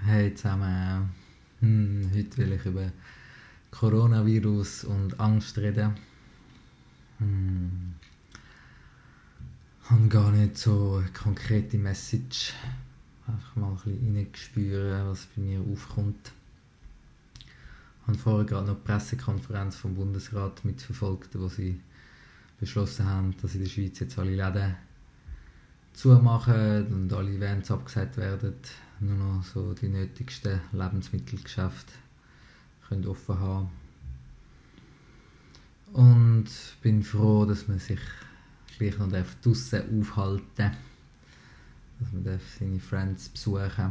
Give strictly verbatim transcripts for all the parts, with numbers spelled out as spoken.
Hey zusammen, hm, heute will ich über Coronavirus und Angst reden. Hm, ich habe gar nicht so eine konkrete Message. Einfach mal ein bisschen reingespüren, was bei mir aufkommt. Ich habe vorher gerade noch die Pressekonferenz vom Bundesrat mitverfolgt, wo sie beschlossen haben, dass in der Schweiz jetzt alle Läden zumachen und alle Events abgesagt werden. Nur noch so die nötigsten Lebensmittelgeschäfte können offen haben. Und bin froh, dass man sich gleich noch draussen aufhalten darf. Dass man seine Friends besuchen darf.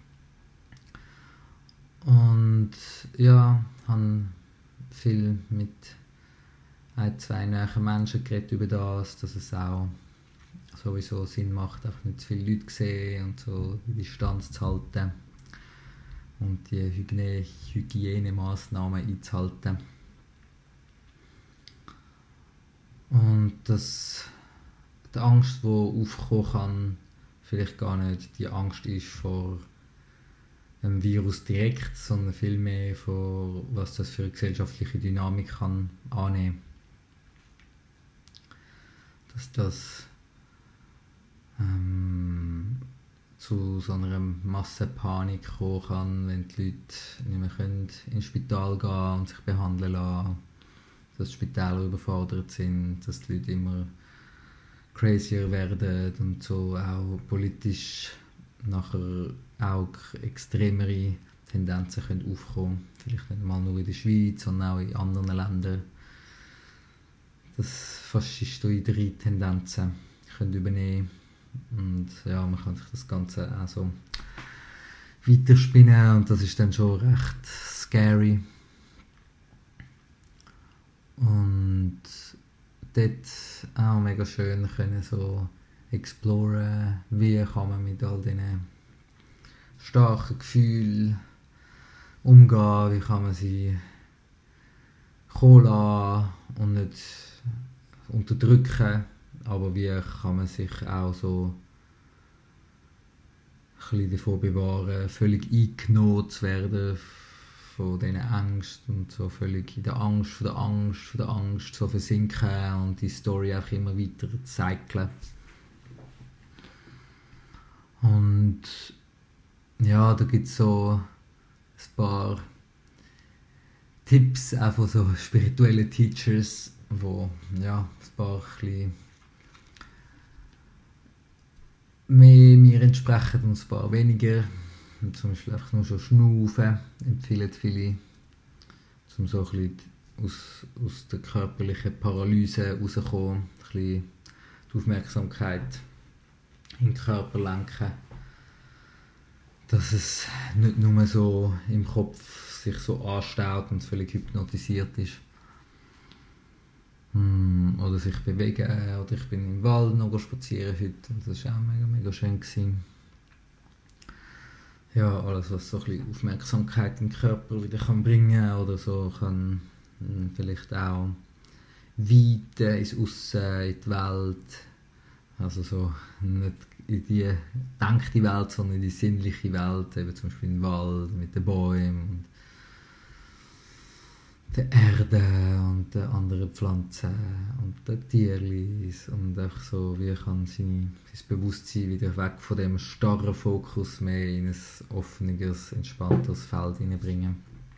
Und ja, habe viel mit ein, zwei nahen Menschen geredet über das, dass es auch sowieso Sinn macht, einfach nicht zu viele Leute zu sehen und so die Distanz zu halten und die Hygiene- Hygienemaßnahmen einzuhalten. Und dass die Angst, die aufkommen kann, vielleicht gar nicht die Angst ist vor einem Virus direkt, sondern vielmehr vor was das für eine gesellschaftliche Dynamik kann annehmen. Dass das ähm, zu so einer Massenpanik kommen kann, wenn die Leute nicht mehr können ins Spital gehen und sich behandeln lassen, dass die Spitäler überfordert sind, dass die Leute immer crazier werden und so auch politisch nachher auch extremere Tendenzen können aufkommen. Vielleicht nicht mal nur in der Schweiz, sondern auch in anderen Ländern. Dass faschistoide Tendenzen können übernehmen. Und ja, man kann sich das Ganze auch so weiterspinnen und das ist dann schon recht scary. Und dort auch mega schön können so exploren, wie kann man mit all diesen starken Gefühlen umgehen, wie kann man sie kommen lassen und nicht unterdrücken, aber wie kann man sich auch so ein bisschen davor bewahren, völlig eingenommen zu werden von diesen Ängsten und so völlig in der Angst, von der Angst, von der Angst so versinken und die Story auch immer weiter cyclen. Und ja, da gibt es so ein paar Tipps auch von so spirituellen Teachers, wo ja, ein paar ein bisschen mehr mir entsprechen und ein paar weniger. Und zum Beispiel einfach nur schon schnaufen empfehlen viele, um so ein bisschen aus, aus der körperlichen Paralyse rauszukommen, ein bisschen die Aufmerksamkeit in den Körper lenken, dass es nicht nur so im Kopf sich so anstaut und völlig hypnotisiert ist. Hm, oder sich bewegen, oder ich bin im Wald noch spazieren heute und das war auch mega, mega schön gewesen. Ja, alles was so ein bisschen Aufmerksamkeit im Körper wieder kann bringen oder so kann mh, vielleicht auch weiten ins Aussen, in die Welt, also so nicht in die gedachte Welt, sondern in die sinnliche Welt, eben zum Beispiel im Wald mit den Bäumen und der Erde und den anderen Pflanzen und den Tierchen und einfach so, wie kann seine, sein Bewusstsein wieder weg von dem starren Fokus mehr in ein offenes, entspanntes Feld hineinbringen.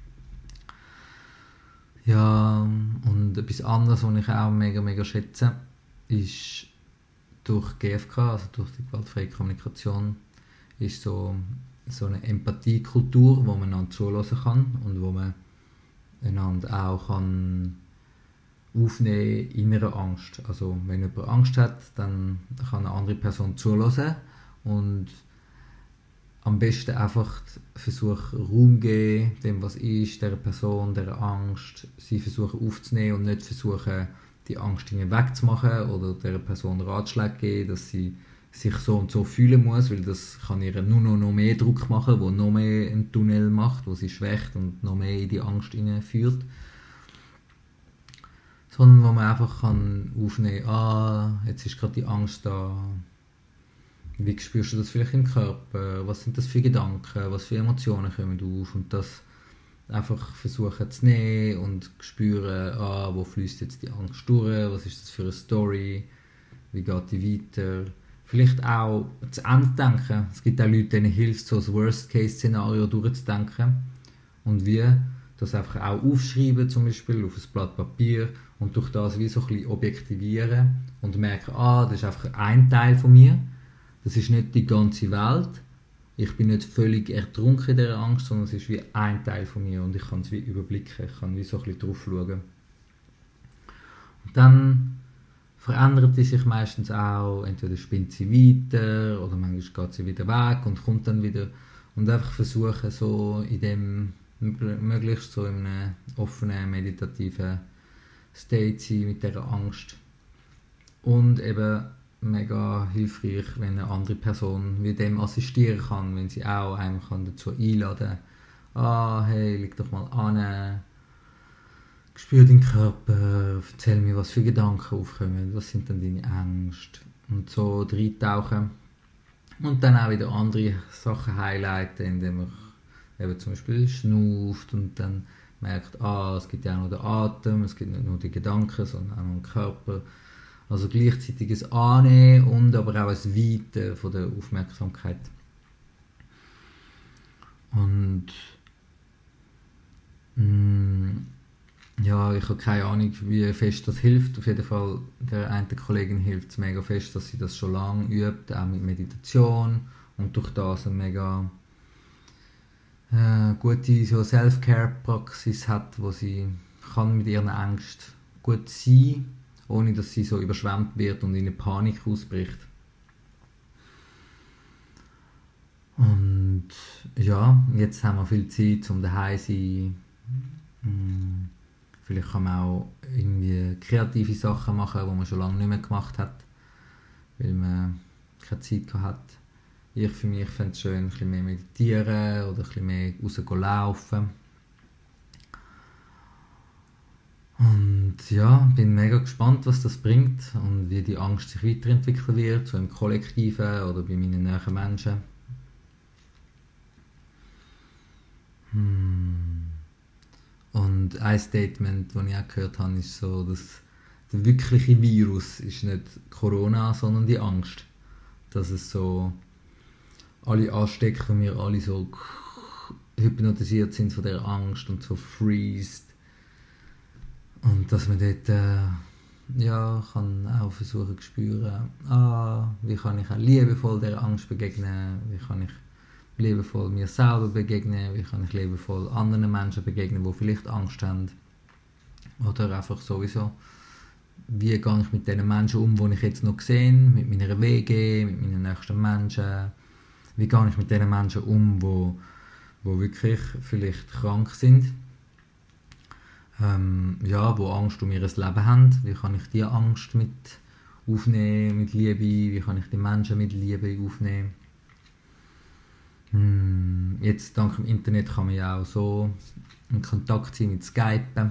Ja, und etwas anderes, was ich auch mega, mega schätze, ist durch G F K, also durch die gewaltfreie Kommunikation, ist so, so eine Empathiekultur, wo man einander zuhören kann und wo man einander auch kann aufnehmen in einer Angst. Also wenn jemand Angst hat, dann kann eine andere Person zuhören und am besten einfach versuchen Raum geben, dem was ist, dieser Person, dieser Angst, sie versuchen aufzunehmen und nicht versuchen die Angst wegzumachen oder dieser Person Ratschläge geben, dass sie sich so und so fühlen muss, weil das kann ihr nur noch, noch mehr Druck machen, wo noch mehr einen Tunnel macht, wo sie schwächt und noch mehr in die Angst hineinführt. Sondern wo man einfach kann aufnehmen kann, ah, jetzt ist gerade die Angst da, wie spürst du das vielleicht im Körper, was sind das für Gedanken, was für Emotionen kommen auf und das einfach versuchen zu nehmen und spüren, ah, wo fließt jetzt die Angst durch, was ist das für eine Story, wie geht die weiter. Vielleicht auch zu Ende denken. Es gibt auch Leute, denen hilft so das Worst-Case-Szenario durchzudenken und wie das einfach auch aufschreiben, zum Beispiel auf ein Blatt Papier und durch das wie so ein bisschen objektivieren und merken, ah, das ist einfach ein Teil von mir, das ist nicht die ganze Welt. Ich bin nicht völlig ertrunken in dieser Angst, sondern es ist wie ein Teil von mir und ich kann es wie überblicken, ich kann wie so ein bisschen drauf schauen. Und dann verändert sie sich meistens auch, entweder spinnt sie weiter oder manchmal geht sie wieder weg und kommt dann wieder und einfach versuchen so in dem möglichst so in einem offenen, meditativen State zu sein mit dieser Angst und eben mega hilfreich, wenn eine andere Person wie dem assistieren kann, wenn sie auch einem kann dazu einladen kann. Ah, hey, leg doch mal an, spür deinen Körper, erzähl mir, was für Gedanken aufkommen, was sind dann deine Ängste und so reintauchen und dann auch wieder andere Sachen highlighten, indem man eben zum Beispiel schnauft und dann merkt, ah, es gibt ja auch noch den Atem, es gibt nicht nur die Gedanken, sondern auch noch den Körper. Also gleichzeitig ein Annehmen und aber auch ein Weiten von der Aufmerksamkeit. Und mh, ja, ich habe keine Ahnung, wie fest das hilft. Auf jeden Fall, der einen Kollegin hilft es mega fest, dass sie das schon lange übt, auch mit Meditation und durch das eine mega äh, gute so Self-Care-Praxis hat, wo sie kann mit ihren Ängsten gut sein, ohne dass sie so überschwemmt wird und in eine Panik ausbricht. Und ja, jetzt haben wir viel Zeit, um daheim zu sein. Hm, vielleicht kann man auch irgendwie kreative Sachen machen, die man schon lange nicht mehr gemacht hat, weil man keine Zeit hat. Ich für mich fände es schön, ein bisschen mehr meditieren oder ein bisschen mehr rauslaufen. Und ja, bin mega gespannt, was das bringt und wie die Angst sich weiterentwickeln wird, so im Kollektiven oder bei meinen näheren Menschen. Hmm. Und ein Statement, das ich auch gehört habe, ist so, dass der wirkliche Virus ist nicht Corona, sondern die Angst. Dass es so alle anstecken, wir alle so hypnotisiert sind von der Angst und so freezed. Und dass man dort äh, ja, kann auch versuchen zu spüren, ah, wie kann ich auch liebevoll der Angst begegnen, wie kann ich liebevoll mir selber begegnen, wie kann ich liebevoll anderen Menschen begegnen, die vielleicht Angst haben. Oder einfach sowieso, wie gehe ich mit den Menschen um, die ich jetzt noch sehe, mit meiner W G, mit meinen nächsten Menschen. Wie gehe ich mit den Menschen um, die, die wirklich vielleicht krank sind. Ähm, ja, die Angst um ihr Leben haben. Wie kann ich diese Angst mit aufnehmen, mit Liebe? Wie kann ich die Menschen mit Liebe aufnehmen? Hm, jetzt dank dem Internet kann man ja auch so in Kontakt sein mit Skype.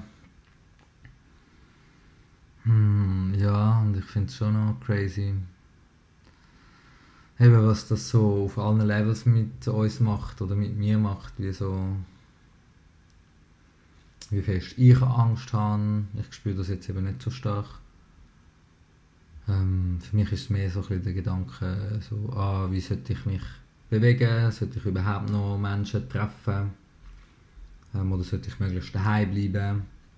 Hm, ja, und ich finde es schon noch crazy, eben, was das so auf allen Levels mit uns macht oder mit mir macht, wie so wie fest ich Angst habe. Ich spüre das jetzt eben nicht so stark. Ähm, für mich ist es mehr so ein bisschen der Gedanke, so, ah, wie sollte ich mich bewegen, sollte ich überhaupt noch Menschen treffen ähm, oder sollte ich möglichst daheim bleiben.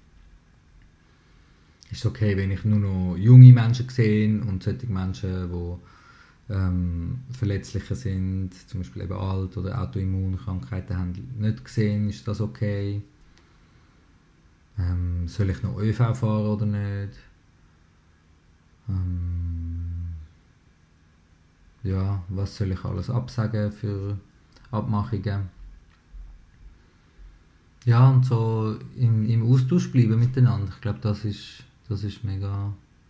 Ist es okay, wenn ich nur noch junge Menschen sehe und solche Menschen, die ähm, verletzlicher sind, zum Beispiel eben alt oder Autoimmunkrankheiten haben, nicht gesehen, ist das okay? Ähm, soll ich noch ÖV fahren oder nicht? Ähm, ja, was soll ich alles absagen für Abmachungen? Ja, und so im, im Austausch bleiben miteinander. Ich glaube, das ist, das ist mega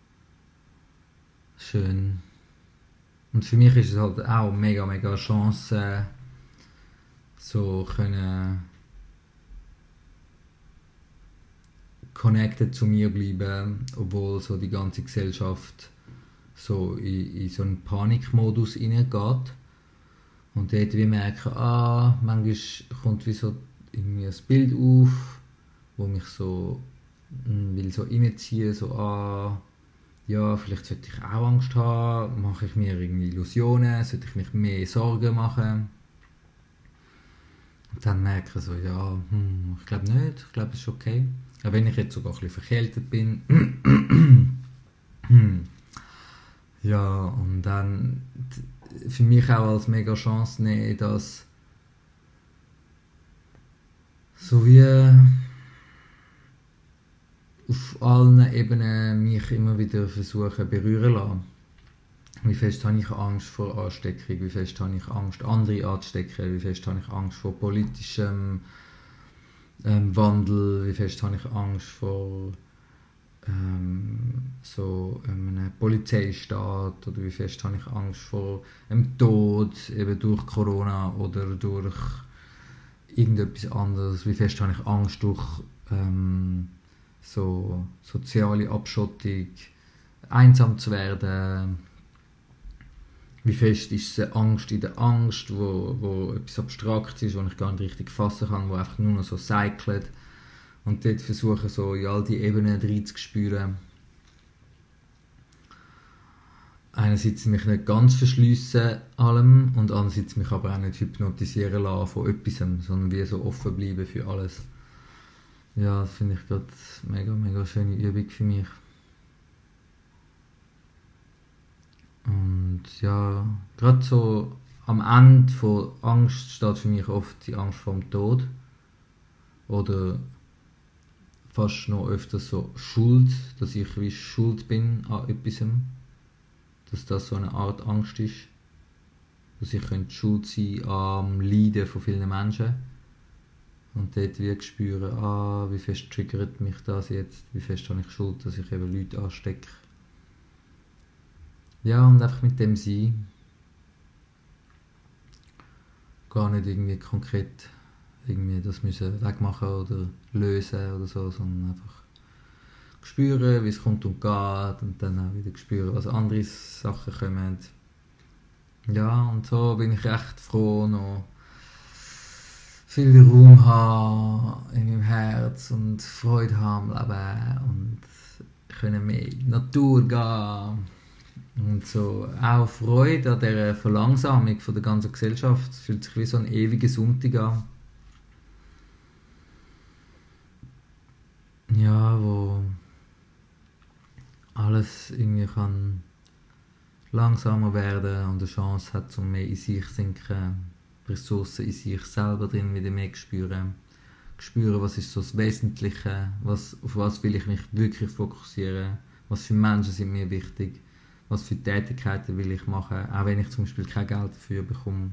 schön. Und für mich ist es halt auch mega, mega eine Chance, so können connected zu mir bleiben, obwohl so die ganze Gesellschaft so in, in so einen Panikmodus hineingeht. Und dort wie merken, ah, manchmal kommt wie so irgendwie ein Bild auf, wo mich so mh, will so reinziehen, so ah, ja, vielleicht sollte ich auch Angst haben, mache ich mir irgendwie Illusionen, sollte ich mich mehr Sorgen machen. Und dann merke ich so, ja, hm, ich glaube nicht, ich glaube es ist okay. Auch wenn ich jetzt sogar ein bisschen verkältet bin. Ja, und dann für mich auch als mega Chance nehmen, dass so wie auf allen Ebenen mich immer wieder versuchen berühren lassen. Wie fest habe ich Angst vor Ansteckung, wie fest habe ich Angst, andere anzustecken, wie fest habe ich Angst vor politischem ähm, Wandel, wie fest habe ich Angst vor ähm, so einem Polizeistaat oder wie fest habe ich Angst vor einem Tod, eben durch Corona oder durch irgendetwas anderes, wie fest habe ich Angst durch ähm, so soziale Abschottung, einsam zu werden, wie fest ist es eine Angst in der Angst, wo, wo etwas Abstraktes ist, das ich gar nicht richtig fassen kann, wo einfach nur noch so cycelt. Und dort versuchen so in all die Ebenen reinzuspüren. Einerseits mich nicht ganz verschliessen allem und andererseits mich aber auch nicht hypnotisieren lassen von etwas, sondern wie so offen bleiben für alles. Ja, das finde ich gerade eine mega, mega schöne Übung für mich. Und ja, gerade so am Ende von Angst steht für mich oft die Angst vor dem Tod. Oder fast noch öfters so Schuld, dass ich wie schuld bin an etwas. Dass das so eine Art Angst ist. Dass ich könnte schuld sein am Leiden von vielen Menschen. Und dort wie spüren, ah, wie fest triggert mich das jetzt, wie fest habe ich Schuld, dass ich eben Leute anstecke. Ja, und einfach mit dem sein. Gar nicht irgendwie konkret irgendwie das müssen wegmachen oder lösen oder so, sondern einfach spüren, wie es kommt und geht und dann auch wieder spüren, was andere Sachen kommen. Ja, und so bin ich echt froh, noch viel Raum haben in meinem Herz und Freude haben am Leben und können mehr in die Natur gehen. Und so auch Freude an dieser Verlangsamung von der ganzen Gesellschaft. Es fühlt sich wie so ein ewiger Sonntag an. Ja, wo alles irgendwie kann langsamer werden und eine Chance hat, um mehr in sich zu sinken, Ressourcen in sich selber drin wieder mehr zu spüren. Spüren, was ist so das Wesentliche, was, auf was will ich mich wirklich fokussieren, was für Menschen sind mir wichtig, was für Tätigkeiten will ich machen, auch wenn ich zum Beispiel kein Geld dafür bekomme.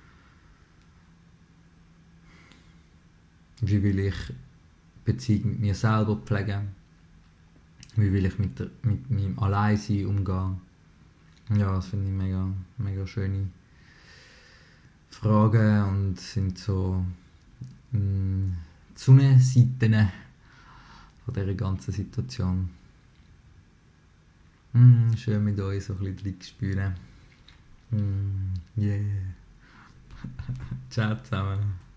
Wie will ich Beziehung mit mir selber pflegen? Wie will ich mit, der, mit meinem Alleinsein umgehen? Ja, das finde ich mega, mega schöne Fragen und sind so mh, die Sonnenseiten von dieser ganzen Situation. Mm, schön mit euch so ein bisschen spüren. Mm, yeah. Ciao zusammen.